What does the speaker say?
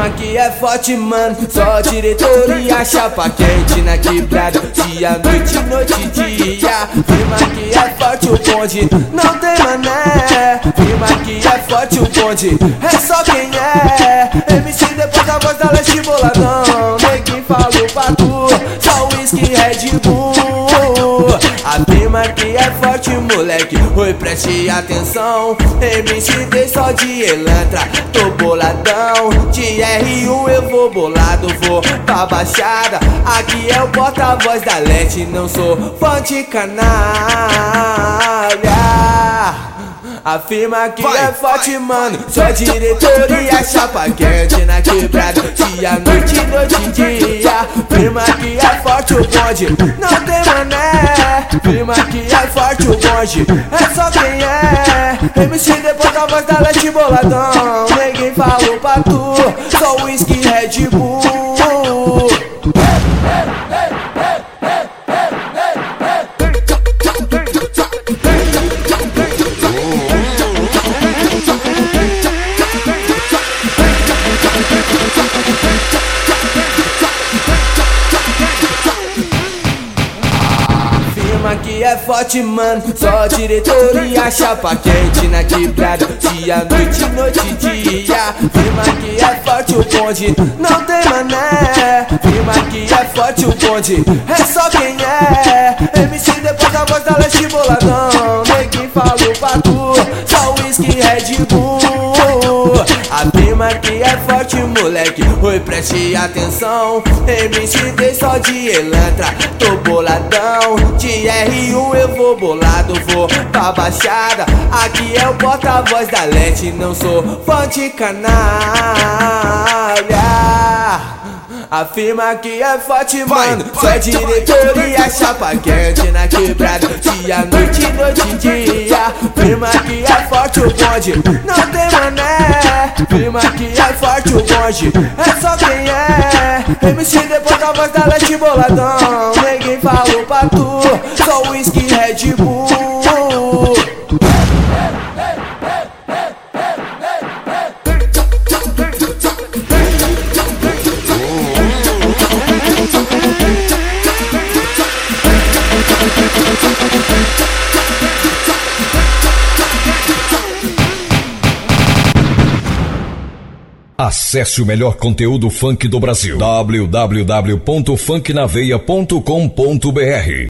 firma que é forte, mano. Só diretoria, chapa quente na quebrada. Dia, noite, noite, dia. Firma que é forte, o bonde não tem mané. Firma que é forte, o bonde é só quem é. MC depois da voz da Leste boladão. Neguinho falou pra tu, só whisky Red Bull. A firma que é forte, moleque, oi, preste atenção. MC só de Elantra, tô boladão. De R1 eu vou bolado, vou pra Baixada. Aqui é o porta-voz da Leste, não sou fã de canalha. A firma que é forte, mano. Só diretoria, chapa quente na quebrada. Dia, noite, noite, dia. Firma que é forte, o bonde não tem mané. Firma que é forte, o bonde é só quem é. MC depois da voz da Leste boladão. Ninguém falou pra tu, só whisky Red Bull. Que é forte, mano. Só diretoria, chapa quente na quebrada. Dia, noite, noite, dia. Firma que é forte, o bonde não tem mané. Firma que é forte, o bonde é só quem é. MC depois da voz da Leste boladão. Neguinho falou pra tu, só whisky Red Bull. A firma que é forte, moleque, oi, preste atenção. MC só de Elantra, tô boladão. De R1 eu vou bolado, vou pra Baixada. Aqui é o porta-voz da Leste, não sou fã de canalha. A firma que é forte, mano. Só diretoria, chapa quente na quebrada. Dia, noite, noite, dia. Firma que é forte, o bonde não tem mané. Firma que é forte, o bonde é só quem é. MC depois da voz da Leste boladão. Ninguém falou pra tu, só whisky Red Bull. Acesse o melhor conteúdo funk do Brasil. www.funknaveia.com.br